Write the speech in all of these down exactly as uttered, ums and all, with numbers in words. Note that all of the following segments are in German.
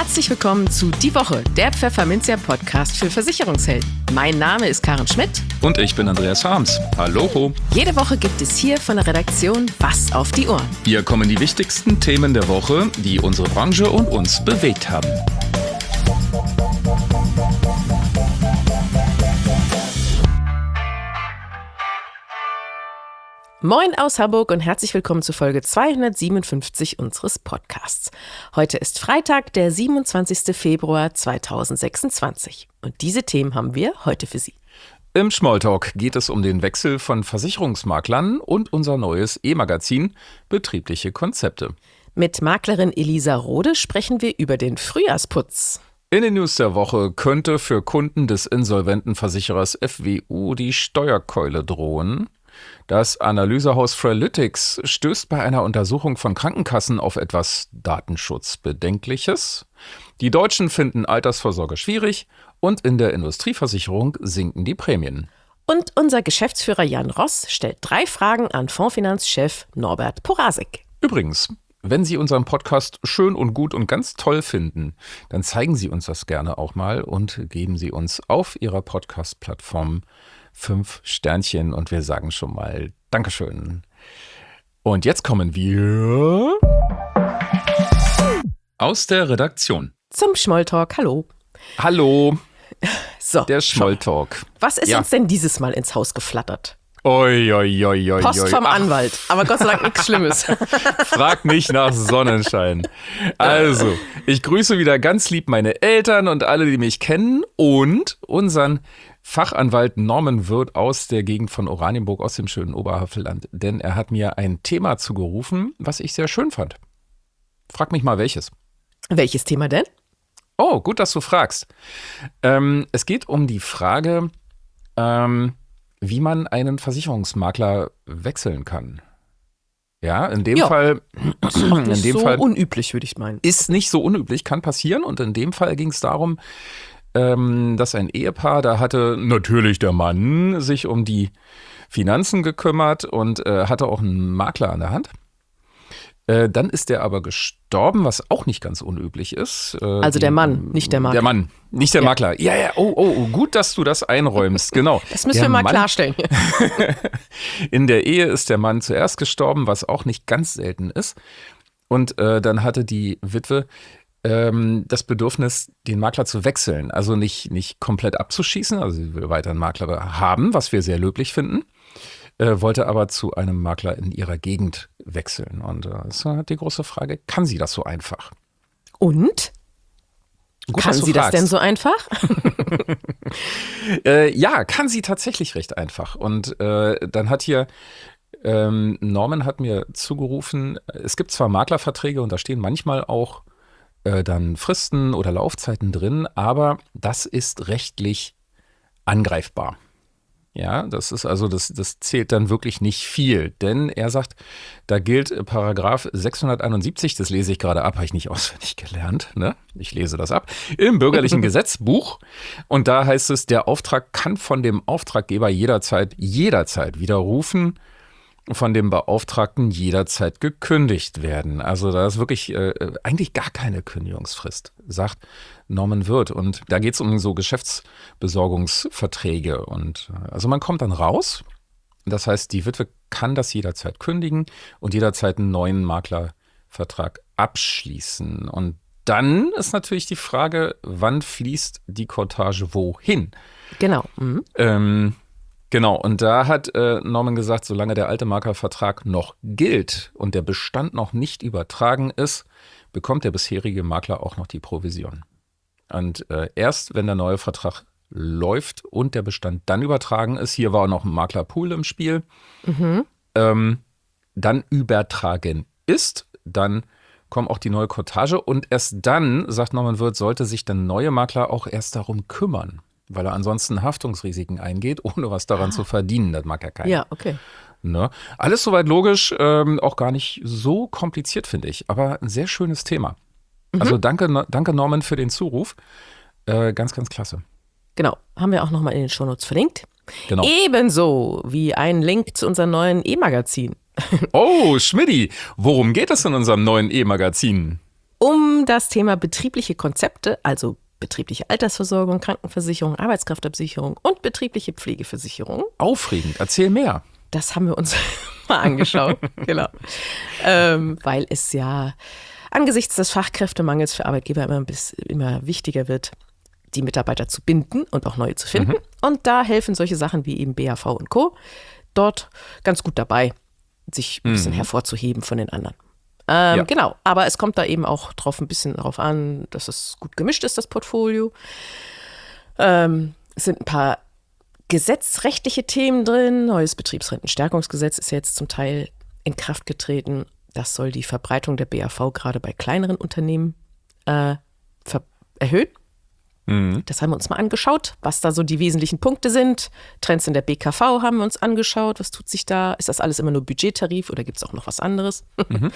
Herzlich willkommen zu Die Woche, der Pfefferminzia-Podcast für Versicherungshelden. Mein Name ist Karen Schmidt. Und ich bin Andreas Harms. Hallo. Jede Woche gibt es hier von der Redaktion was auf die Ohren. Hier kommen die wichtigsten Themen der Woche, die unsere Branche und uns bewegt haben. Moin aus Hamburg und herzlich willkommen zu Folge zweihundertsiebenundfünfzig unseres Podcasts. Heute ist Freitag, der siebenundzwanzigster Februar zweitausendsechsundzwanzig. Und diese Themen haben wir heute für Sie. Im Smalltalk geht es um den Wechsel von Versicherungsmaklern und unser neues E-Magazin Betriebliche Konzepte. Mit Maklerin Elisa Rode sprechen wir über den Frühjahrsputz. In den News der Woche könnte für Kunden des insolventen Versicherers F W U die Steuerkeule drohen. Das Analysehaus Fralytics stößt bei einer Untersuchung von Krankenkassen auf etwas Datenschutzbedenkliches. Die Deutschen finden Altersvorsorge schwierig und in der Industrieversicherung sinken die Prämien. Und unser Geschäftsführer Jan Ross stellt drei Fragen an Fondsfinanzchef Norbert Porasek. Übrigens, wenn Sie unseren Podcast schön und gut und ganz toll finden, dann zeigen Sie uns das gerne auch mal und geben Sie uns auf Ihrer Podcast-Plattform fünf Sternchen und wir sagen schon mal Dankeschön. Und jetzt kommen wir aus der Redaktion. Zum Smalltalk, hallo. Hallo, so, der Smalltalk. Was ist ja. uns denn dieses Mal ins Haus geflattert? Oi, oi, oi, oi, Post vom Ach, Anwalt, aber Gott sei Dank nichts Schlimmes. Frag nicht nach Sonnenschein. Also, ich grüße wieder ganz lieb meine Eltern und alle, die mich kennen und unseren Fachanwalt Norman Wirth aus der Gegend von Oranienburg aus dem schönen Oberhavelland. Denn er hat mir ein Thema zugerufen, was ich sehr schön fand. Frag mich mal, welches. Welches Thema denn? Oh, gut, dass du fragst. Ähm, es geht um die Frage, ähm, wie man einen Versicherungsmakler wechseln kann. Ja, in dem ja. Fall, in Nicht dem so Fall unüblich, würde ich meinen. ist nicht so unüblich, kann passieren. Und in dem Fall ging es darum, ähm, dass ein Ehepaar, da hatte natürlich der Mann sich um die Finanzen gekümmert und äh, hatte auch einen Makler an der Hand. Äh, dann ist der aber gestorben, was auch nicht ganz unüblich ist. Äh, also der Mann, die, nicht der Makler. Der Mann, nicht der ja. Makler. Ja, ja, oh, oh, gut, dass du das einräumst, genau. Das müssen der wir mal Mann, klarstellen. In der Ehe ist der Mann zuerst gestorben, was auch nicht ganz selten ist. Und äh, dann hatte die Witwe ähm, das Bedürfnis, den Makler zu wechseln. Also nicht, nicht komplett abzuschießen, also sie will weiter einen Makler haben, was wir sehr löblich finden. Äh, wollte aber zu einem Makler in ihrer Gegend wechseln. Und äh, das ist die große Frage, kann sie das so einfach? Und? Gut, kann sie fragst. das denn so einfach? äh, ja, kann sie tatsächlich recht einfach. Und äh, dann hat hier ähm, Norman hat mir zugerufen, es gibt zwar Maklerverträge und da stehen manchmal auch äh, dann Fristen oder Laufzeiten drin, aber das ist rechtlich angreifbar. Ja, das ist also, das, das zählt dann wirklich nicht viel, denn er sagt, da gilt Paragraph sechshunderteinundsiebzig, das lese ich gerade ab, habe ich nicht auswendig gelernt, ne? Ich lese das ab, im bürgerlichen Gesetzbuch und da heißt es, der Auftrag kann von dem Auftraggeber jederzeit, jederzeit widerrufen, von dem Beauftragten jederzeit gekündigt werden. Also da ist wirklich äh, eigentlich gar keine Kündigungsfrist, sagt Norman Wirth. Und da geht es um so Geschäftsbesorgungsverträge. Und also man kommt dann raus. Das heißt, die Witwe kann das jederzeit kündigen und jederzeit einen neuen Maklervertrag abschließen. Und dann ist natürlich die Frage, wann fließt die Cortage wohin? Genau. Mhm. Ähm, Genau, und da hat äh, Norman gesagt, solange der alte Maklervertrag noch gilt und der Bestand noch nicht übertragen ist, bekommt der bisherige Makler auch noch die Provision. Und äh, erst wenn der neue Vertrag läuft und der Bestand dann übertragen ist, hier war auch noch ein Maklerpool im Spiel, mhm. ähm, dann übertragen ist, dann kommt auch die neue Cortage und erst dann, sagt Norman Wirth, sollte sich der neue Makler auch erst darum kümmern. Weil er ansonsten Haftungsrisiken eingeht, ohne was daran ah. zu verdienen. Das mag ja keiner. Ja, okay. Ne? Alles soweit logisch, ähm, auch gar nicht so kompliziert, finde ich. Aber ein sehr schönes Thema. Mhm. Also danke, danke Norman für den Zuruf. Äh, ganz, ganz klasse. Genau, haben wir auch nochmal in den Shownotes verlinkt. Genau. Ebenso wie ein Link zu unserem neuen E-Magazin. Oh, Schmidti, worum geht es in unserem neuen E-Magazin? um das Thema betriebliche Konzepte, also betriebliche Altersversorgung, Krankenversicherung, Arbeitskraftabsicherung und betriebliche Pflegeversicherung. Aufregend, erzähl mehr. Das haben wir uns mal angeschaut, genau. Ähm, weil es ja angesichts des Fachkräftemangels für Arbeitgeber immer, bis, immer wichtiger wird, die Mitarbeiter zu binden und auch neue zu finden. Mhm. Und da helfen solche Sachen wie eben B A V und Co. dort ganz gut dabei, sich ein bisschen mhm. hervorzuheben von den anderen. Ähm, ja. Genau, aber es kommt da eben auch drauf ein bisschen darauf an, dass es gut gemischt ist, das Portfolio. Ähm, es sind ein paar gesetzrechtliche Themen drin. Neues Betriebsrentenstärkungsgesetz ist ja jetzt zum Teil in Kraft getreten. Das soll die Verbreitung der B A V gerade bei kleineren Unternehmen äh, ver- erhöhen. Mhm. Das haben wir uns mal angeschaut, was da so die wesentlichen Punkte sind. Trends in der B K V haben wir uns angeschaut. Was tut sich da? Ist das alles immer nur Budgettarif oder gibt es auch noch was anderes? Mhm.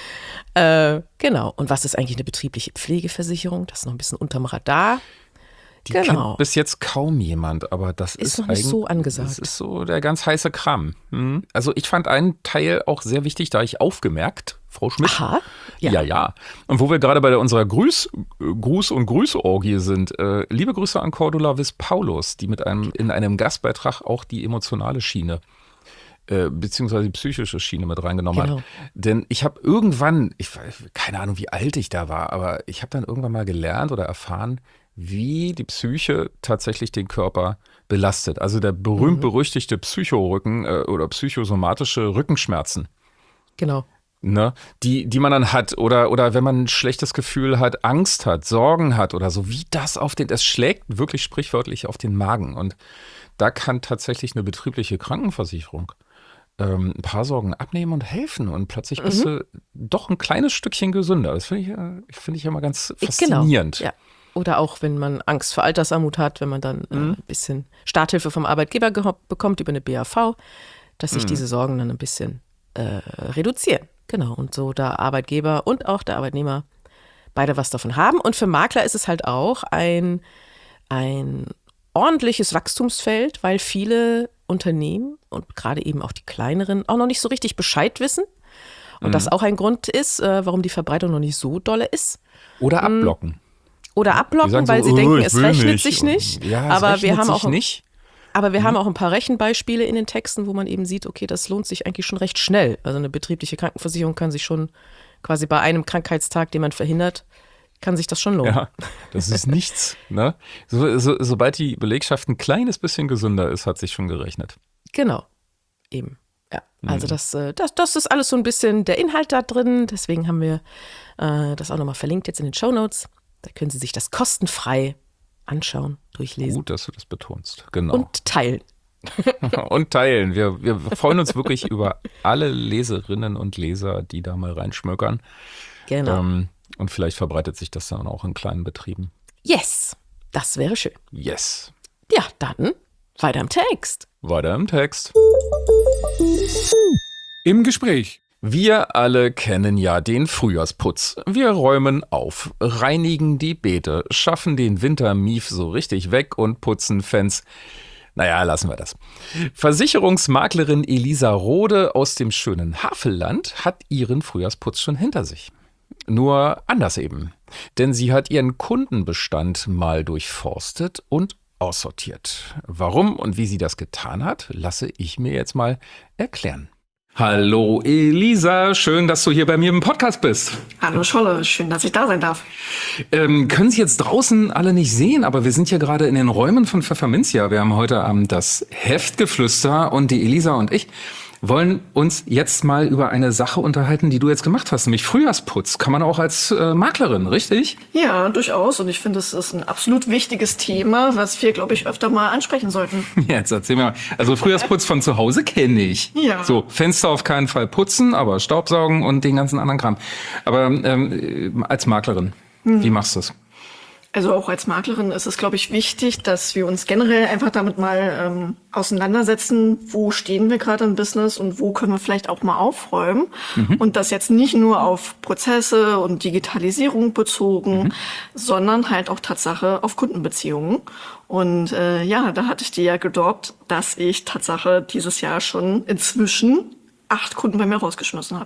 äh, genau. Und was ist eigentlich eine betriebliche Pflegeversicherung? Das ist noch ein bisschen unterm Radar. Die genau. kennt bis jetzt kaum jemand, aber das ist, ist noch nicht so angesagt. Das ist so der ganz heiße Kram. Hm. Also ich fand einen Teil auch sehr wichtig, da ich aufgemerkt, Frau Schmidt. Aha. Ja, ja. ja. Und wo wir gerade bei der, unserer Grüß, Gruß- und Grüßorgie sind, äh, liebe Grüße an Cordula Wiss-Paulus, die mit einem in einem Gastbeitrag auch die emotionale Schiene äh, beziehungsweise die psychische Schiene mit reingenommen genau. hat. Denn ich habe irgendwann, ich keine Ahnung, wie alt ich da war, aber ich habe dann irgendwann mal gelernt oder erfahren, wie die Psyche tatsächlich den Körper belastet. Also der berühmt-berüchtigte Psychorücken äh, oder psychosomatische Rückenschmerzen. Genau. Ne, die, die man dann hat oder, oder wenn man ein schlechtes Gefühl hat, Angst hat, Sorgen hat oder so, wie das auf den, es schlägt wirklich sprichwörtlich auf den Magen. Und da kann tatsächlich eine betriebliche Krankenversicherung ähm, ein paar Sorgen abnehmen und helfen. Und plötzlich bist mhm. du doch ein kleines Stückchen gesünder. Das finde ich, find ich immer ganz faszinierend. Genau, ja. Oder auch, wenn man Angst vor Altersarmut hat, wenn man dann äh, mhm. ein bisschen Starthilfe vom Arbeitgeber geho- bekommt über eine B A V, dass sich mhm. diese Sorgen dann ein bisschen äh, reduzieren. Genau, und so der Arbeitgeber und auch der Arbeitnehmer beide was davon haben. Und für Makler ist es halt auch ein, ein ordentliches Wachstumsfeld, weil viele Unternehmen und gerade eben auch die kleineren auch noch nicht so richtig Bescheid wissen. Und mhm. das auch ein Grund ist, äh, warum die Verbreitung noch nicht so dolle ist. Oder ablocken. Oder ablocken, weil so, sie oh, denken, es rechnet nicht. sich nicht. Ja, es aber rechnet wir haben sich auch nicht. Aber wir mhm. haben auch ein paar Rechenbeispiele in den Texten, wo man eben sieht, okay, das lohnt sich eigentlich schon recht schnell. Also eine betriebliche Krankenversicherung kann sich schon quasi bei einem Krankheitstag, den man verhindert, kann sich das schon lohnen. Ja, das ist nichts. Ne? So, so, sobald die Belegschaft ein kleines bisschen gesünder ist, hat sich schon gerechnet. Genau, eben. Ja, also mhm. das, das, das ist alles so ein bisschen der Inhalt da drin. Deswegen haben wir äh, das auch nochmal verlinkt jetzt in den Shownotes. Da können Sie sich das kostenfrei anschauen, durchlesen. Gut, dass du das betonst. Genau. Und teilen. Und teilen. Wir, wir freuen uns wirklich über alle Leserinnen und Leser, die da mal reinschmökern. Genau. Ähm, und vielleicht verbreitet sich das dann auch in kleinen Betrieben. Yes, das wäre schön. Yes. Ja, dann weiter im Text. Weiter im Text. Im Gespräch. Wir alle kennen ja den Frühjahrsputz. Wir räumen auf, reinigen die Beete, schaffen den Wintermief so richtig weg und putzen Fans. Naja, lassen wir das. Versicherungsmaklerin Elisa Rode aus dem schönen Havelland hat ihren Frühjahrsputz schon hinter sich. Nur anders eben. Denn sie hat ihren Kundenbestand mal durchforstet und aussortiert. Warum und wie sie das getan hat, lasse ich mir jetzt mal erklären. Hallo Elisa, schön, dass du hier bei mir im Podcast bist. Hallo Scholle, schön, dass ich da sein darf. Ähm, können Sie jetzt draußen alle nicht sehen, aber wir sind hier gerade in den Räumen von Pfefferminzia. Wir haben heute Abend das Heftgeflüster und die Elisa und ich wollen uns jetzt mal über eine Sache unterhalten, die du jetzt gemacht hast, nämlich Frühjahrsputz. Kann man auch als äh, Maklerin, richtig? Ja, durchaus. Und ich finde, es ist ein absolut wichtiges Thema, was wir, glaube ich, öfter mal ansprechen sollten. Ja, jetzt erzähl mir mal. Also Frühjahrsputz von zu Hause kenne ich. Ja. So, Fenster auf keinen Fall putzen, aber Staubsaugen und den ganzen anderen Kram. Aber ähm, als Maklerin, hm. wie machst du das? Also auch als Maklerin ist es, glaube ich, wichtig, dass wir uns generell einfach damit mal ähm, auseinandersetzen, wo stehen wir gerade im Business und wo können wir vielleicht auch mal aufräumen. Mhm. Und das jetzt nicht nur auf Prozesse und Digitalisierung bezogen, mhm. sondern halt auch Tatsache auf Kundenbeziehungen. Und äh, ja, da hatte ich dir ja gedroppt, dass ich Tatsache dieses Jahr schon inzwischen acht Kunden bei mir rausgeschmissen habe.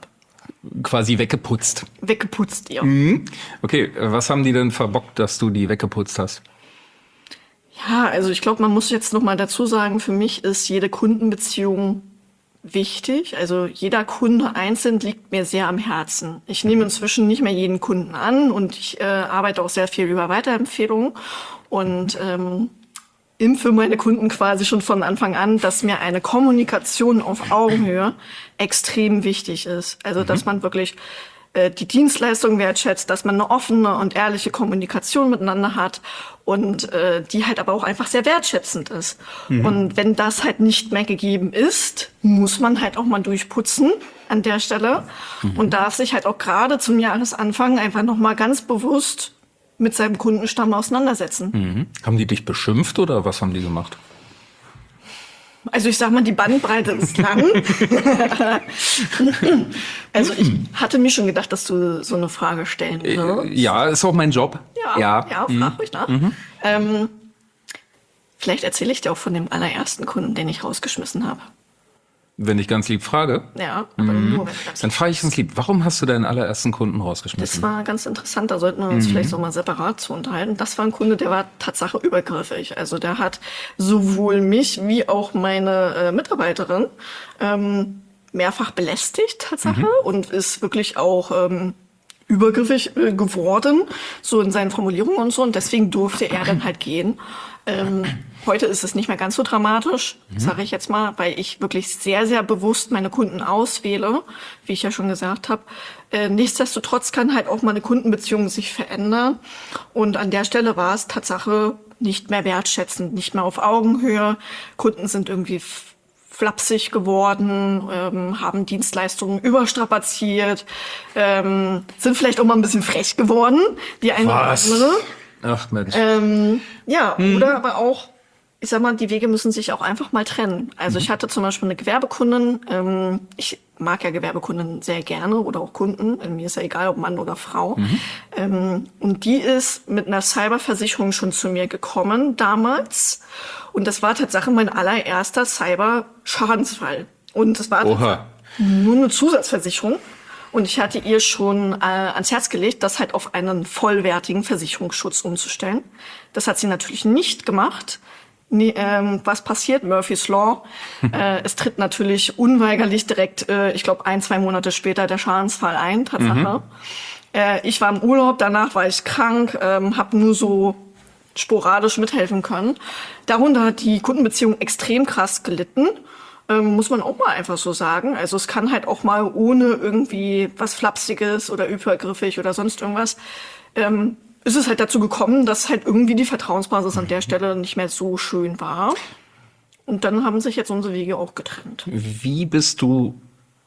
quasi weggeputzt. Weggeputzt, ja. Mhm. Okay, was haben die denn verbockt, dass du die weggeputzt hast? Ja, also ich glaube, man muss jetzt noch mal dazu sagen, für mich ist jede Kundenbeziehung wichtig. Also jeder Kunde einzeln liegt mir sehr am Herzen. Ich nehme inzwischen nicht mehr jeden Kunden an und ich äh, arbeite auch sehr viel über Weiterempfehlungen und ähm, impfe meine Kunden quasi schon von Anfang an, dass mir eine Kommunikation auf Augenhöhe extrem wichtig ist. Also mhm. dass man wirklich äh, die Dienstleistung wertschätzt, dass man eine offene und ehrliche Kommunikation miteinander hat und äh, die halt aber auch einfach sehr wertschätzend ist. Mhm. Und wenn das halt nicht mehr gegeben ist, muss man halt auch mal durchputzen an der Stelle mhm. und darf sich halt auch gerade zum Jahresanfang einfach noch mal ganz bewusst mit seinem Kundenstamm auseinandersetzen. Mhm. Haben die dich beschimpft oder was haben die gemacht? Also ich sag mal, die Bandbreite ist lang. Also ich hatte mir schon gedacht, dass du so eine Frage stellen wirst. Ja, ist auch mein Job. Ja, ja, ja frag mhm. ruhig nach. Mhm. Ähm, vielleicht erzähle ich dir auch von dem allerersten Kunden, den ich rausgeschmissen habe. Wenn ich ganz lieb frage? Ja, aber mhm. nur, wenn ich ganz Dann frage ich ganz lieb, warum hast du deinen allerersten Kunden rausgeschmissen? Das war ganz interessant, da sollten wir uns mhm. vielleicht auch mal separat zu unterhalten. Das war ein Kunde, der war Tatsache übergriffig. Also der hat sowohl mich wie auch meine äh, Mitarbeiterin ähm, mehrfach belästigt, Tatsache, mhm. und ist wirklich auch ähm, übergriffig äh, geworden, so in seinen Formulierungen und so. Und deswegen durfte er dann halt gehen. Ähm, heute ist es nicht mehr ganz so dramatisch, mhm. sage ich jetzt mal, weil ich wirklich sehr, sehr bewusst meine Kunden auswähle, wie ich ja schon gesagt habe. Äh, nichtsdestotrotz kann halt auch meine Kundenbeziehung sich verändern. Und an der Stelle war es Tatsache nicht mehr wertschätzend, nicht mehr auf Augenhöhe. Kunden sind irgendwie f- flapsig geworden, ähm, haben Dienstleistungen überstrapaziert, ähm, sind vielleicht auch mal ein bisschen frech geworden, die eine oder andere. Ach Mensch. Ähm, ja, hm. oder aber auch, ich sag mal, die Wege müssen sich auch einfach mal trennen. Also mhm. ich hatte zum Beispiel eine Gewerbekundin, ähm, ich mag ja Gewerbekunden sehr gerne oder auch Kunden, mir ist ja egal, ob Mann oder Frau. Mhm. Ähm, und die ist mit einer Cyberversicherung schon zu mir gekommen damals. Und das war tatsächlich mein allererster Cyber-Schadensfall. Und es war nur eine Zusatzversicherung. Und ich hatte ihr schon äh, ans Herz gelegt, das halt auf einen vollwertigen Versicherungsschutz umzustellen. Das hat sie natürlich nicht gemacht. Nee, ähm, was passiert? Murphy's Law. äh, es tritt natürlich unweigerlich direkt, äh, ich glaube, ein, zwei Monate später der Schadensfall ein, Tatsache. Mhm. Äh, ich war im Urlaub, danach war ich krank, ähm, habe nur so sporadisch mithelfen können. Darunter hat die Kundenbeziehung extrem krass gelitten. Ähm, muss man auch mal einfach so sagen. Also es kann halt auch mal ohne irgendwie was Flapsiges oder übergriffig oder sonst irgendwas, ähm, ist es halt dazu gekommen, dass halt irgendwie die Vertrauensbasis an der Stelle nicht mehr so schön war. Und dann haben sich jetzt unsere Wege auch getrennt. Wie bist du,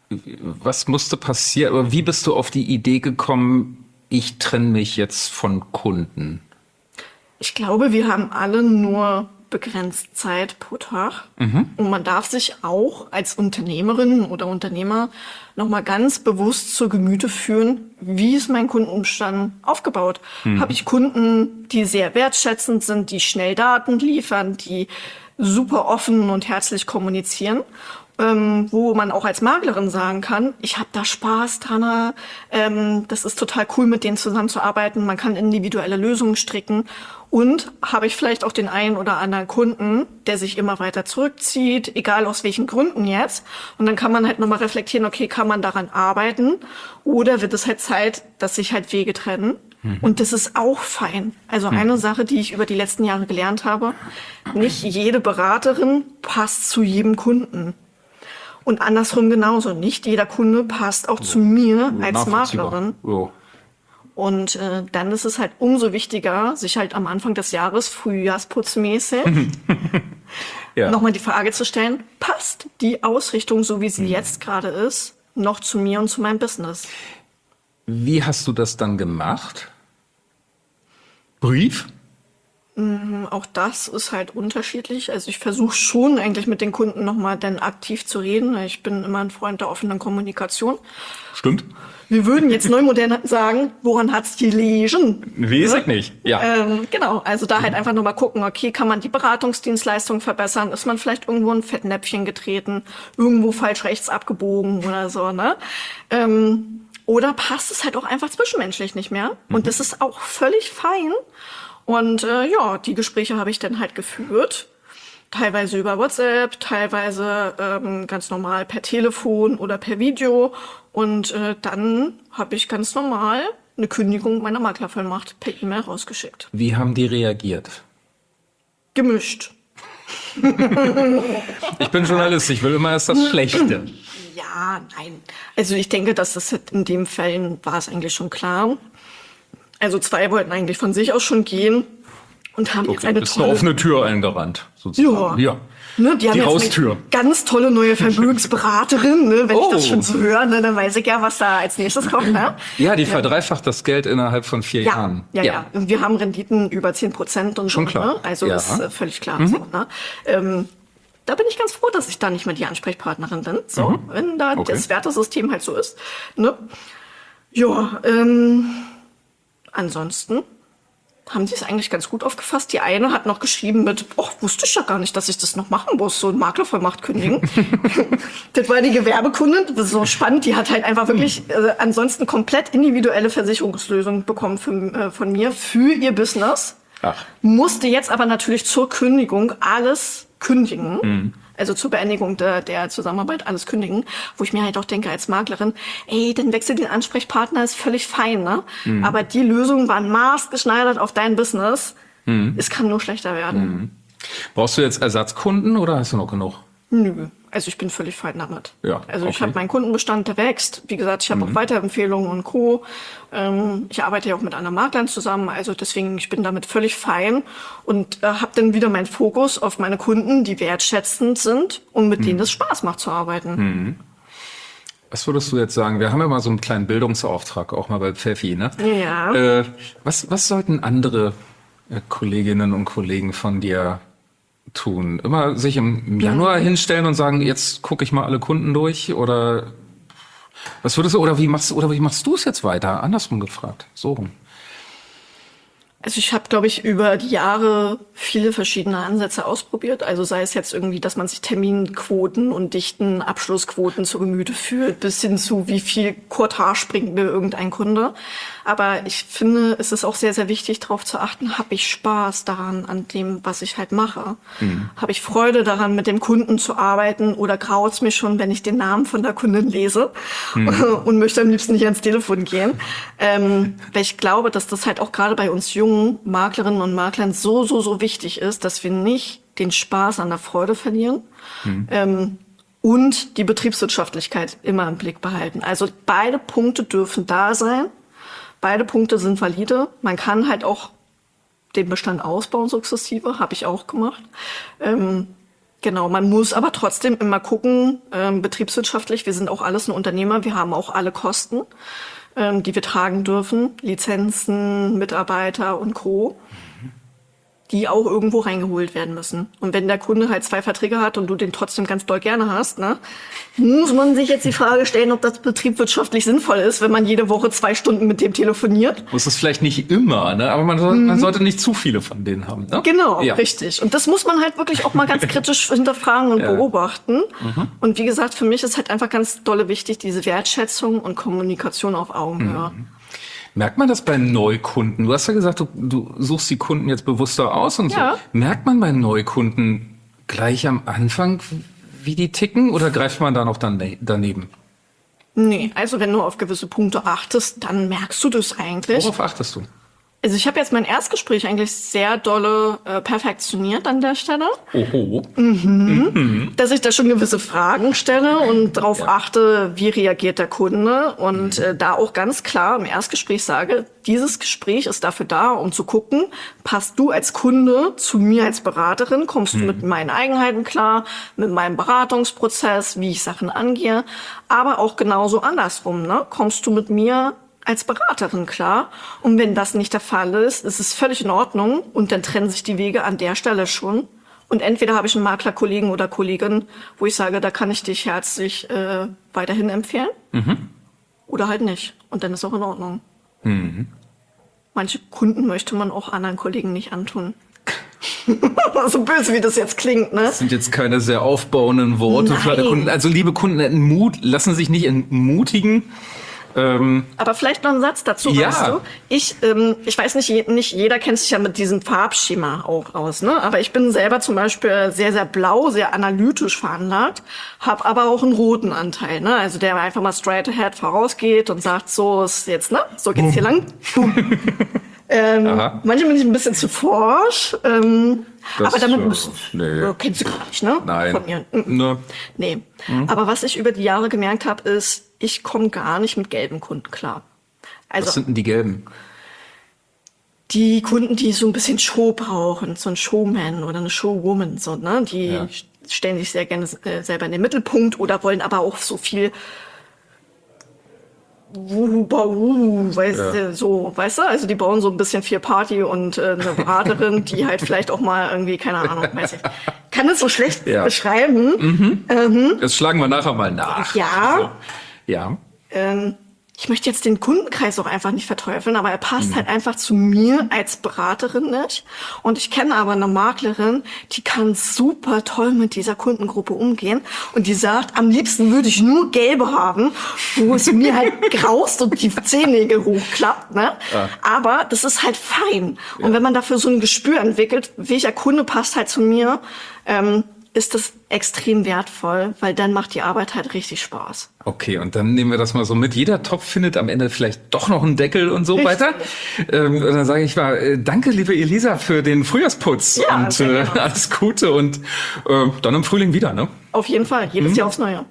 was musste passieren, aber wie bist du auf die Idee gekommen, ich trenne mich jetzt von Kunden? Ich glaube, wir haben alle nur begrenzt Zeit pro Tag. Mhm. Und man darf sich auch als Unternehmerin oder Unternehmer nochmal ganz bewusst zur Gemüte führen, wie ist mein Kundenbestand aufgebaut? Mhm. Habe ich Kunden, die sehr wertschätzend sind, die schnell Daten liefern, die super offen und herzlich kommunizieren? Ähm, wo man auch als Maklerin sagen kann, ich habe da Spaß dran, ähm, das ist total cool, mit denen zusammenzuarbeiten, man kann individuelle Lösungen stricken und habe ich vielleicht auch den einen oder anderen Kunden, der sich immer weiter zurückzieht, egal aus welchen Gründen jetzt, und dann kann man halt nochmal reflektieren, okay, kann man daran arbeiten oder wird es halt Zeit, dass sich halt Wege trennen? Mhm. Und das ist auch fein. Also mhm. eine Sache, die ich über die letzten Jahre gelernt habe, nicht jede Beraterin passt zu jedem Kunden. Und andersrum genauso. Nicht jeder Kunde passt auch zu mir als Maklerin. Ja. Und äh, dann ist es halt umso wichtiger, sich halt am Anfang des Jahres frühjahrsputzmäßig ja. nochmal die Frage zu stellen, passt die Ausrichtung, so wie sie mhm. jetzt gerade ist, noch zu mir und zu meinem Business? Wie hast du das dann gemacht? Brief? Auch das ist halt unterschiedlich. Also ich versuche schon eigentlich mit den Kunden nochmal dann aktiv zu reden. Ich bin immer ein Freund der offenen Kommunikation. Stimmt. Wir würden jetzt neumodern sagen, woran hat's gelegen? Weiß ich nicht, ja. Ähm, genau, also da halt einfach nur mal gucken, okay, kann man die Beratungsdienstleistung verbessern? Ist man vielleicht irgendwo in ein Fettnäpfchen getreten, irgendwo falsch rechts abgebogen oder so, ne? Ähm, oder passt es halt auch einfach zwischenmenschlich nicht mehr? Mhm. Und das ist auch völlig fein. Und äh, ja, die Gespräche habe ich dann halt geführt. Teilweise über WhatsApp, teilweise ähm, ganz normal per Telefon oder per Video. Und äh, dann habe ich ganz normal eine Kündigung meiner Maklervollmacht per E-Mail rausgeschickt. Wie haben die reagiert? Gemischt. Ich bin Journalist, ich will immer erst das Schlechte. Ja, nein. Also ich denke, dass das in dem Fall war es eigentlich schon klar. Also zwei wollten eigentlich von sich aus schon gehen. Und haben jetzt Okay, eine ist tolle... eine offene Tür eingerannt, sozusagen. Ja. Ja. Ne, die haben Die jetzt Raustür. eine ganz tolle neue Vermögensberaterin. Ne? Wenn Oh. ich das schon so höre, ne, dann weiß ich ja, was da als nächstes kommt. Ne? Ja, die verdreifacht das Geld innerhalb von vier Ja, Jahren. ja, ja, ja. Wir haben Renditen über zehn Prozent und Schon so. klar. Ne? Also Ja. ist äh, völlig klar. So, ne? ähm, da bin ich ganz froh, dass ich da nicht mehr die Ansprechpartnerin bin. So, Mhm. wenn da Okay. das Wertesystem halt so ist. Ne? Ja, ähm, ansonsten haben sie es eigentlich ganz gut aufgefasst. Die eine hat noch geschrieben mit, ach, wusste ich ja gar nicht, dass ich das noch machen muss, so ein Maklervollmacht kündigen. Das war die Gewerbekundin, das ist so spannend. Die hat halt einfach wirklich äh, ansonsten komplett individuelle Versicherungslösungen bekommen für, äh, von mir für ihr Business. Ach. Musste jetzt aber natürlich zur Kündigung alles kündigen. Mhm. Also zur Beendigung der, der Zusammenarbeit alles kündigen, wo ich mir halt auch denke als Maklerin, ey, dann wechsel den Ansprechpartner, ist völlig fein, ne? Mhm. Aber die Lösungen waren maßgeschneidert auf dein Business. Mhm. Es kann nur schlechter werden. Mhm. Brauchst du jetzt Ersatzkunden oder hast du noch genug? Nö, also ich bin völlig fein damit. Ja, also ich okay. habe meinen Kundenbestand, der wächst. Wie gesagt, ich habe Mhm. auch Weiterempfehlungen und Co. Ähm, ich arbeite ja auch mit anderen Maklern zusammen, also deswegen, ich bin damit völlig fein und äh, habe dann wieder meinen Fokus auf meine Kunden, die wertschätzend sind und mit Mhm. denen es Spaß macht zu arbeiten. Mhm. Was würdest du jetzt sagen? Wir haben ja mal so einen kleinen Bildungsauftrag, auch mal bei Pfeffi, ne? Ja. Äh, was, was sollten andere äh, Kolleginnen und Kollegen von dir tun? Immer sich im Januar hinstellen und sagen, jetzt gucke ich mal alle Kunden durch? Oder was würdest du, oder wie machst, oder wie machst du es jetzt weiter? Andersrum gefragt. So rum. Also ich habe, glaube ich, über die Jahre viele verschiedene Ansätze ausprobiert. Also sei es jetzt irgendwie, dass man sich Terminquoten und dichten Abschlussquoten zu Gemüte führt, bis hin zu, wie viel Courtage bringt mir irgendein Kunde. Aber ich finde, es ist auch sehr, sehr wichtig, darauf zu achten, habe ich Spaß daran, an dem, was ich halt mache? Mhm. Habe ich Freude daran, mit dem Kunden zu arbeiten, oder graut's mir schon, wenn ich den Namen von der Kundin lese mhm. und möchte am liebsten nicht ans Telefon gehen? Ähm, weil ich glaube, dass das halt auch gerade bei uns jungen Maklerinnen und Maklern so, so, so wichtig ist, dass wir nicht den Spaß an der Freude verlieren. Mhm. Ähm, und die Betriebswirtschaftlichkeit immer im Blick behalten. Also beide Punkte dürfen da sein. Beide Punkte sind valide. Man kann halt auch den Bestand ausbauen sukzessive, habe ich auch gemacht. Ähm, genau, man muss aber trotzdem immer gucken, ähm, betriebswirtschaftlich, wir sind auch alles ein Unternehmer, wir haben auch alle Kosten, ähm, die wir tragen dürfen, Lizenzen, Mitarbeiter und Co., die auch irgendwo reingeholt werden müssen. Und wenn der Kunde halt zwei Verträge hat und du den trotzdem ganz doll gerne hast, ne, muss man sich jetzt die Frage stellen, ob das betriebswirtschaftlich sinnvoll ist, wenn man jede Woche zwei Stunden mit dem telefoniert. Muss es vielleicht nicht immer, ne? Aber man, soll, mhm. man sollte nicht zu viele von denen haben. Ne? Genau, ja. richtig. Und das muss man halt wirklich auch mal ganz kritisch hinterfragen und ja. beobachten. Mhm. Und wie gesagt, für mich ist halt einfach ganz dolle wichtig, diese Wertschätzung und Kommunikation auf Augenhöhe. Mhm. Merkt man das bei Neukunden? Du hast ja gesagt, du, du suchst die Kunden jetzt bewusster aus und ja. so. Merkt man bei Neukunden gleich am Anfang, wie die ticken, oder greift man da noch daneben? Nee, also wenn du auf gewisse Punkte achtest, dann merkst du das eigentlich. Worauf achtest du? Also ich habe jetzt mein Erstgespräch eigentlich sehr dolle äh, perfektioniert an der Stelle. Oho. Mhm. Mhm. Dass ich da schon gewisse Fragen stelle und darauf ja. achte, wie reagiert der Kunde. Und mhm. äh, da auch ganz klar im Erstgespräch sage, dieses Gespräch ist dafür da, um zu gucken, passt du als Kunde zu mir als Beraterin, kommst mhm. du mit meinen Eigenheiten klar, mit meinem Beratungsprozess, wie ich Sachen angehe, aber auch genauso andersrum, ne? Kommst du mit mir als Beraterin klar. Und wenn das nicht der Fall ist, ist es völlig in Ordnung und dann trennen sich die Wege an der Stelle schon. Und entweder habe ich einen Maklerkollegen oder Kollegin, wo ich sage, da kann ich dich herzlich äh, weiterhin empfehlen. Mhm. oder halt nicht. Und dann ist auch in Ordnung. Mhm. Manche Kunden möchte man auch anderen Kollegen nicht antun. So böse, wie das jetzt klingt, ne? Das sind jetzt keine sehr aufbauenden Worte für alle Kunden. Also liebe Kunden, entmut, lassen sich nicht entmutigen. Ähm, Aber vielleicht noch ein Satz dazu, ja. weißt du? Ich, ähm, ich weiß nicht, nicht jeder kennt sich ja mit diesem Farbschema auch aus, ne? Aber ich bin selber zum Beispiel sehr, sehr blau, sehr analytisch veranlagt, habe aber auch einen roten Anteil, ne? Also der einfach mal straight ahead vorausgeht und sagt, so ist jetzt, ne? So geht's hier lang. ähm, manchmal bin ich ein bisschen zu forsch, ähm, aber damit müssen, nee. äh, kennst du gar nicht, ne? Nein. Von mir. Ne. Nee. Mhm. Aber was ich über die Jahre gemerkt habe, ist, ich komme gar nicht mit gelben Kunden klar. Also was sind denn die gelben? Die Kunden, die so ein bisschen Show brauchen, so ein Showman oder eine Showwoman, so, ne? Die Ja. stellen sich sehr gerne äh, selber in den Mittelpunkt oder wollen aber auch so viel Wuhu, wuhu, weißt Ja. du, so, weißt du? Also die bauen so ein bisschen viel Party und äh, eine Beraterin, die halt vielleicht auch mal irgendwie, keine Ahnung, weiß ich. Kann es so schlecht Ja. beschreiben. Mhm. Ähm, Das schlagen wir nachher mal nach. Ja. So. Ja. ähm, ich möchte jetzt den Kundenkreis auch einfach nicht verteufeln, aber er passt halt einfach zu mir als Beraterin nicht. Und ich kenne aber eine Maklerin, die kann super toll mit dieser Kundengruppe umgehen. Und die sagt, am liebsten würde ich nur Gelbe haben, wo es mir halt graust und die Zehennägel hochklappt, ne? Ja. Aber das ist halt fein. Und wenn man dafür so ein Gespür entwickelt, welcher Kunde passt halt zu mir, ähm, ist das extrem wertvoll, weil dann macht die Arbeit halt richtig Spaß. Okay, und dann nehmen wir das mal so mit. Jeder Topf findet am Ende vielleicht doch noch einen Deckel und so Richtig. weiter. Ähm, und dann sage ich mal, äh, danke, liebe Elisa, für den Frühjahrsputz Ja, und sehr äh, gerne. alles Gute und äh, dann im Frühling wieder, ne? Auf jeden Fall, jedes Jahr aufs Neue.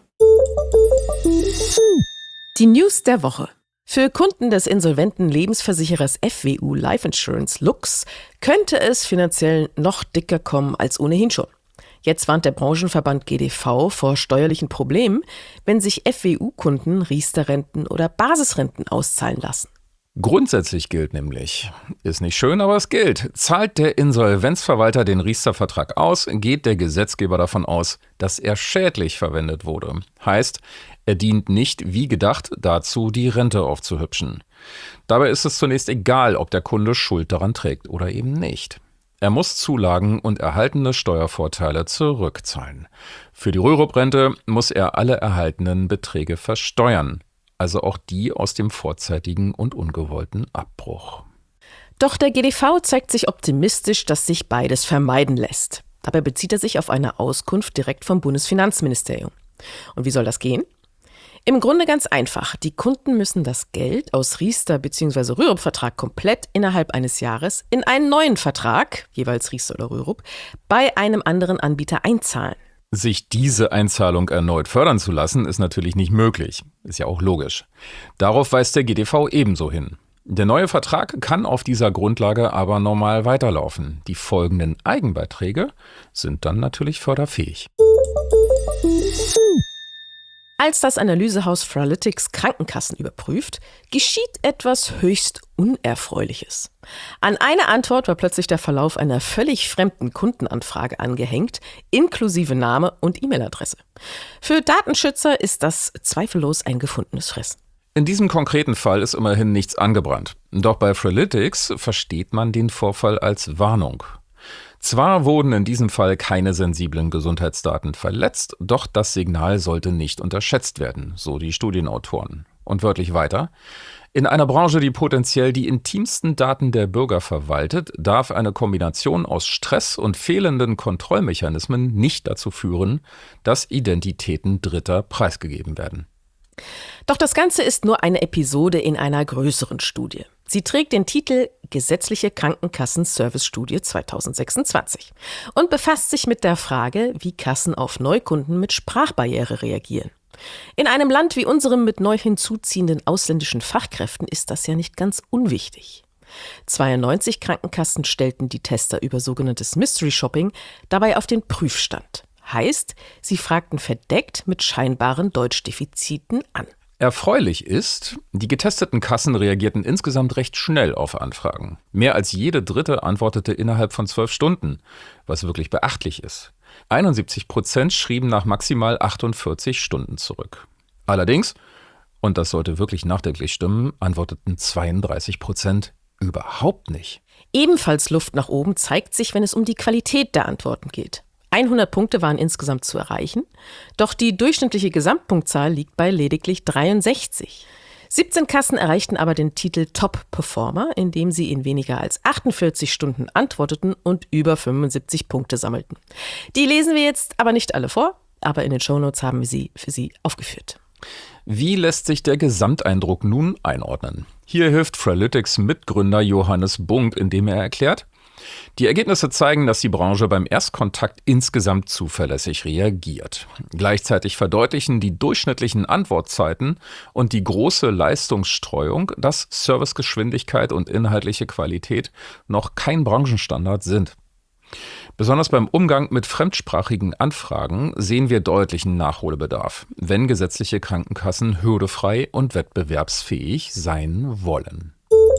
Die News der Woche. Für Kunden des insolventen Lebensversicherers F W U Life Insurance Lux könnte es finanziell noch dicker kommen als ohnehin schon. Jetzt warnt der Branchenverband G D V vor steuerlichen Problemen, wenn sich F W U-Kunden Riester-Renten oder Basisrenten auszahlen lassen. Grundsätzlich gilt nämlich, ist nicht schön, aber es gilt. Zahlt der Insolvenzverwalter den Riester-Vertrag aus, geht der Gesetzgeber davon aus, dass er schädlich verwendet wurde. Heißt, er dient nicht wie gedacht dazu, die Rente aufzuhübschen. Dabei ist es zunächst egal, ob der Kunde Schuld daran trägt oder eben nicht. Er muss Zulagen und erhaltene Steuervorteile zurückzahlen. Für die Rürup-Rente muss er alle erhaltenen Beträge versteuern, also auch die aus dem vorzeitigen und ungewollten Abbruch. Doch der G D V zeigt sich optimistisch, dass sich beides vermeiden lässt. Dabei bezieht er sich auf eine Auskunft direkt vom Bundesfinanzministerium. Und wie soll das gehen? Im Grunde ganz einfach. Die Kunden müssen das Geld aus Riester- bzw. Rürup-Vertrag komplett innerhalb eines Jahres in einen neuen Vertrag, jeweils Riester oder Rürup, bei einem anderen Anbieter einzahlen. Sich diese Einzahlung erneut fördern zu lassen, ist natürlich nicht möglich. Ist ja auch logisch. Darauf weist der G D V ebenso hin. Der neue Vertrag kann auf dieser Grundlage aber normal weiterlaufen. Die folgenden Eigenbeiträge sind dann natürlich förderfähig. Als das Analysehaus Fralytics Krankenkassen überprüft, geschieht etwas höchst Unerfreuliches. An eine Antwort war plötzlich der Verlauf einer völlig fremden Kundenanfrage angehängt, inklusive Name und E-Mail-Adresse. Für Datenschützer ist das zweifellos ein gefundenes Fressen. In diesem konkreten Fall ist immerhin nichts angebrannt. Doch bei Fralytics versteht man den Vorfall als Warnung. Zwar wurden in diesem Fall keine sensiblen Gesundheitsdaten verletzt, doch das Signal sollte nicht unterschätzt werden, so die Studienautoren. Und wörtlich weiter: In einer Branche, die potenziell die intimsten Daten der Bürger verwaltet, darf eine Kombination aus Stress und fehlenden Kontrollmechanismen nicht dazu führen, dass Identitäten Dritter preisgegeben werden. Doch das Ganze ist nur eine Episode in einer größeren Studie. Sie trägt den Titel Gesetzliche Krankenkassen-Service-Studie zweitausendsechsundzwanzig und befasst sich mit der Frage, wie Kassen auf Neukunden mit Sprachbarriere reagieren. In einem Land wie unserem mit neu hinzuziehenden ausländischen Fachkräften ist das ja nicht ganz unwichtig. zweiundneunzig Krankenkassen stellten die Tester über sogenanntes Mystery Shopping dabei auf den Prüfstand. Heißt, sie fragten verdeckt mit scheinbaren Deutschdefiziten an. Erfreulich ist, die getesteten Kassen reagierten insgesamt recht schnell auf Anfragen. Mehr als jede dritte antwortete innerhalb von zwölf Stunden, was wirklich beachtlich ist. einundsiebzig Prozent schrieben nach maximal achtundvierzig Stunden zurück. Allerdings, Und das sollte wirklich nachdenklich stimmen, antworteten zweiunddreißig Prozent überhaupt nicht. Ebenfalls Luft nach oben zeigt sich, wenn es um die Qualität der Antworten geht. hundert Punkte waren insgesamt zu erreichen, doch die durchschnittliche Gesamtpunktzahl liegt bei lediglich dreiundsechzig. siebzehn Kassen erreichten aber den Titel Top-Performer, indem sie in weniger als achtundvierzig Stunden antworteten und über fünfundsiebzig Punkte sammelten. Die lesen wir jetzt aber nicht alle vor, aber in den Shownotes haben wir sie für Sie aufgeführt. Wie lässt sich der Gesamteindruck nun einordnen? Hier hilft Fralytics Mitgründer Johannes Bunk, indem er erklärt: Die Ergebnisse zeigen, dass die Branche beim Erstkontakt insgesamt zuverlässig reagiert. Gleichzeitig verdeutlichen die durchschnittlichen Antwortzeiten und die große Leistungsstreuung, dass Servicegeschwindigkeit und inhaltliche Qualität noch kein Branchenstandard sind. Besonders beim Umgang mit fremdsprachigen Anfragen sehen wir deutlichen Nachholbedarf, wenn gesetzliche Krankenkassen hürdefrei und wettbewerbsfähig sein wollen.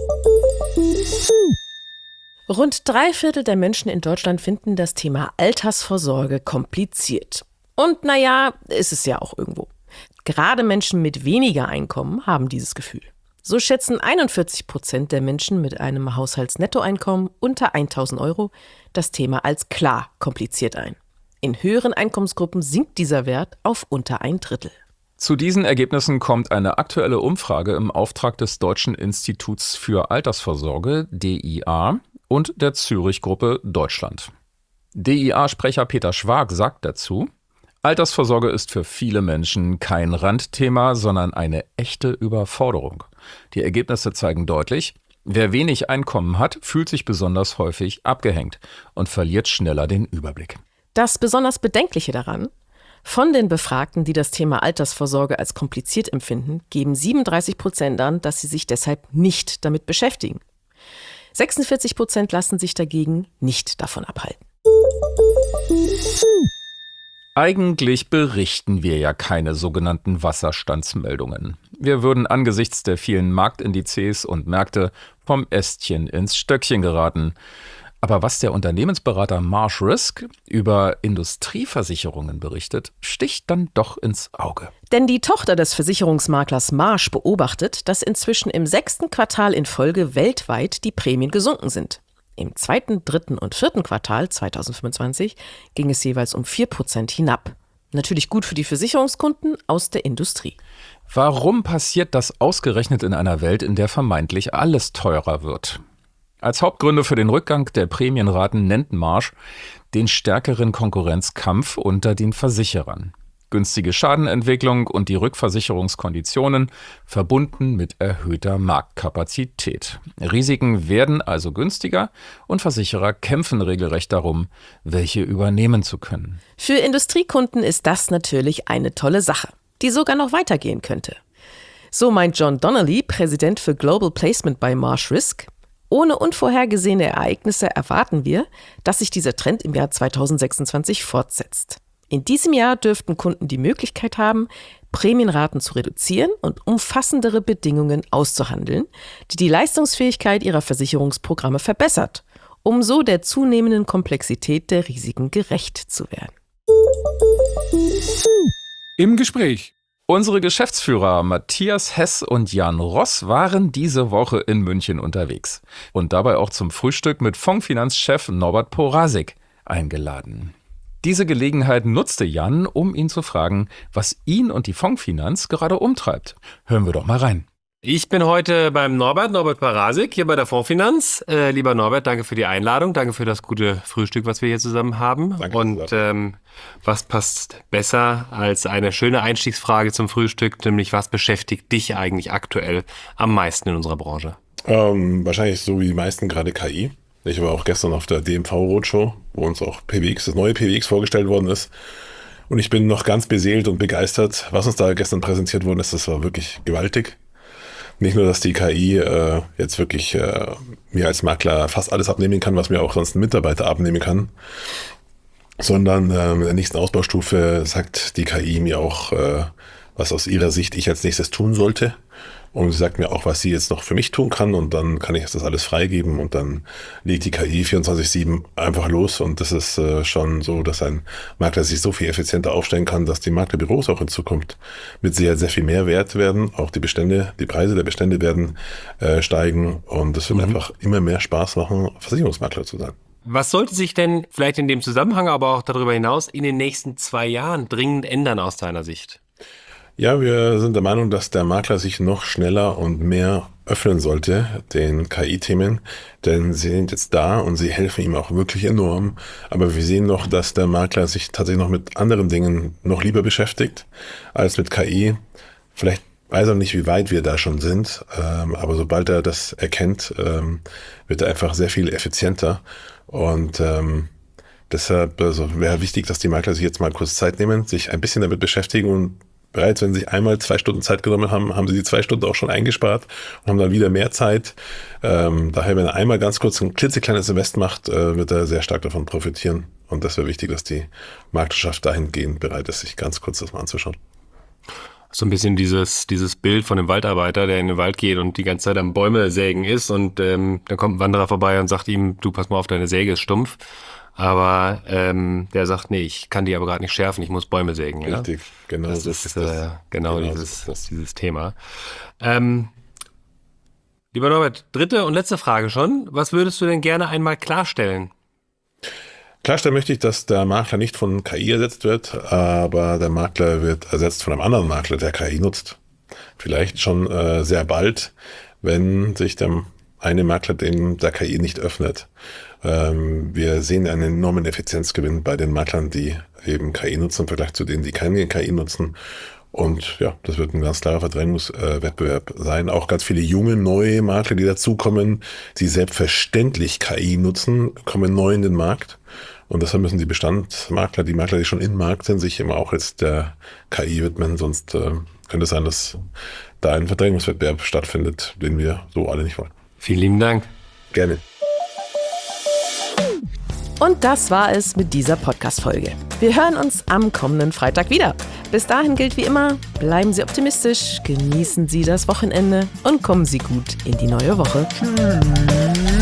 Rund drei Viertel der Menschen in Deutschland finden das Thema Altersvorsorge kompliziert. Und naja, ist es ja auch irgendwo. Gerade Menschen mit weniger Einkommen haben dieses Gefühl. So schätzen einundvierzig Prozent der Menschen mit einem Haushaltsnettoeinkommen unter tausend Euro das Thema als klar kompliziert ein. In höheren Einkommensgruppen sinkt dieser Wert auf unter ein Drittel. Zu diesen Ergebnissen kommt eine aktuelle Umfrage im Auftrag des Deutschen Instituts für Altersvorsorge, D I A, und der Zürich-Gruppe Deutschland. D I A-Sprecher Peter Schwag sagt dazu: Altersvorsorge ist für viele Menschen kein Randthema, sondern eine echte Überforderung. Die Ergebnisse zeigen deutlich, wer wenig Einkommen hat, fühlt sich besonders häufig abgehängt und verliert schneller den Überblick. Das besonders Bedenkliche daran: Von den Befragten, die das Thema Altersvorsorge als kompliziert empfinden, geben siebenunddreißig Prozent an, dass sie sich deshalb nicht damit beschäftigen. sechsundvierzig Prozent lassen sich dagegen nicht davon abhalten. Eigentlich berichten wir ja keine sogenannten Wasserstandsmeldungen. Wir würden angesichts der vielen Marktindizes und Märkte vom Ästchen ins Stöckchen geraten. Aber was der Unternehmensberater Marsh Risk über Industrieversicherungen berichtet, sticht dann doch ins Auge. Denn die Tochter des Versicherungsmaklers Marsh beobachtet, dass inzwischen im sechsten Quartal in Folge weltweit die Prämien gesunken sind. Im zweiten, dritten und vierten Quartal zweitausendfünfundzwanzig ging es jeweils um vier Prozent hinab. Natürlich gut für die Versicherungskunden aus der Industrie. Warum passiert das ausgerechnet in einer Welt, in der vermeintlich alles teurer wird? Als Hauptgründe für den Rückgang der Prämienraten nennt Marsh den stärkeren Konkurrenzkampf unter den Versicherern. Günstige Schadenentwicklung und die Rückversicherungskonditionen verbunden mit erhöhter Marktkapazität. Risiken werden also günstiger und Versicherer kämpfen regelrecht darum, welche übernehmen zu können. Für Industriekunden ist das natürlich eine tolle Sache, die sogar noch weitergehen könnte. So meint John Donnelly, Präsident für Global Placement bei Marsh Risk: Ohne unvorhergesehene Ereignisse erwarten wir, dass sich dieser Trend im Jahr zweitausendsechsundzwanzig fortsetzt. In diesem Jahr dürften Kunden die Möglichkeit haben, Prämienraten zu reduzieren und umfassendere Bedingungen auszuhandeln, die die Leistungsfähigkeit ihrer Versicherungsprogramme verbessert, um so der zunehmenden Komplexität der Risiken gerecht zu werden. Im Gespräch. Unsere Geschäftsführer Matthias Hess und Jan Ross waren diese Woche in München unterwegs und dabei auch zum Frühstück mit Fondsfinanzchef Norbert Porasik eingeladen. Diese Gelegenheit nutzte Jan, um ihn zu fragen, was ihn und die Fondsfinanz gerade umtreibt. Hören wir doch mal rein. Ich bin heute beim Norbert, Norbert Porasik, hier bei der Fondsfinanz. Äh, lieber Norbert, danke für die Einladung, danke für das gute Frühstück, was wir hier zusammen haben. Danke. Und ähm, was passt besser als eine schöne Einstiegsfrage zum Frühstück, nämlich was beschäftigt dich eigentlich aktuell am meisten in unserer Branche? Ähm, wahrscheinlich so wie die meisten gerade K I. Ich war auch gestern auf der D M V-Roadshow, wo uns auch P W X, das neue P W X vorgestellt worden ist. Und ich bin noch ganz beseelt und begeistert, was uns da gestern präsentiert worden ist. Das war wirklich gewaltig. Nicht nur, dass die K I äh, jetzt wirklich äh, mir als Makler fast alles abnehmen kann, was mir auch sonst ein Mitarbeiter abnehmen kann, sondern äh, mit der nächsten Ausbaustufe sagt die K I mir auch, äh, was aus ihrer Sicht ich als nächstes tun sollte. Und sie sagt mir auch, was sie jetzt noch für mich tun kann und dann kann ich das alles freigeben und dann legt die K I vierundzwanzig sieben einfach los und das ist äh, schon so, dass ein Makler sich so viel effizienter aufstellen kann, dass die Maklerbüros auch in Zukunft mit Sicherheit sehr viel mehr wert werden. Auch die Bestände, die Preise der Bestände werden äh, steigen und es wird mhm. einfach immer mehr Spaß machen, Versicherungsmakler zu sein. Was sollte sich denn vielleicht in dem Zusammenhang, aber auch darüber hinaus in den nächsten zwei Jahren dringend ändern aus deiner Sicht? Ja, wir sind der Meinung, dass der Makler sich noch schneller und mehr öffnen sollte den K I-Themen, denn sie sind jetzt da und sie helfen ihm auch wirklich enorm. Aber wir sehen noch, dass der Makler sich tatsächlich noch mit anderen Dingen noch lieber beschäftigt als mit K I. Vielleicht weiß er nicht, wie weit wir da schon sind, ähm, aber sobald er das erkennt, ähm, wird er einfach sehr viel effizienter und ähm, deshalb also wäre wichtig, dass die Makler sich jetzt mal kurz Zeit nehmen, sich ein bisschen damit beschäftigen und bereits, wenn sie sich einmal zwei Stunden Zeit genommen haben, haben sie die zwei Stunden auch schon eingespart und haben dann wieder mehr Zeit. Ähm, daher, wenn er einmal ganz kurz ein klitzekleines Invest macht, äh, wird er sehr stark davon profitieren. Und das wäre wichtig, dass die Maklerschaft dahingehend bereit ist, sich ganz kurz das mal anzuschauen. So ein bisschen dieses dieses Bild von dem Waldarbeiter, der in den Wald geht und die ganze Zeit am Bäume sägen ist und ähm, dann kommt ein Wanderer vorbei und sagt ihm, du pass mal auf, deine Säge ist stumpf. Aber ähm, der sagt, nee, ich kann die aber gerade nicht schärfen, ich muss Bäume sägen. Richtig, ja? genau. Das, das ist äh, genau, genau dieses, so ist dieses Thema. Ähm, lieber Norbert, dritte und letzte Frage schon. Was würdest du denn gerne einmal klarstellen? Klarstellen möchte ich, dass der Makler nicht von K I ersetzt wird, aber der Makler wird ersetzt von einem anderen Makler, der K I nutzt. Vielleicht schon äh, sehr bald, wenn sich der eine Makler dem der K I nicht öffnet. Ähm, wir sehen einen enormen Effizienzgewinn bei den Maklern, die eben K I nutzen im Vergleich zu denen, die keine K I nutzen. Und ja, das wird ein ganz klarer Verdrängungswettbewerb sein. Auch ganz viele junge, neue Makler, die dazukommen, die selbstverständlich K I nutzen, kommen neu in den Markt. Und deshalb müssen die Bestandsmakler, die Makler, die schon im Markt sind, sich immer auch jetzt der K I widmen. Sonst äh, könnte es sein, dass da ein Verdrängungswettbewerb stattfindet, den wir so alle nicht wollen. Vielen lieben Dank. Gerne. Und das war es mit dieser Podcast-Folge. Wir hören uns am kommenden Freitag wieder. Bis dahin gilt wie immer, bleiben Sie optimistisch, genießen Sie das Wochenende und kommen Sie gut in die neue Woche. Tschüss.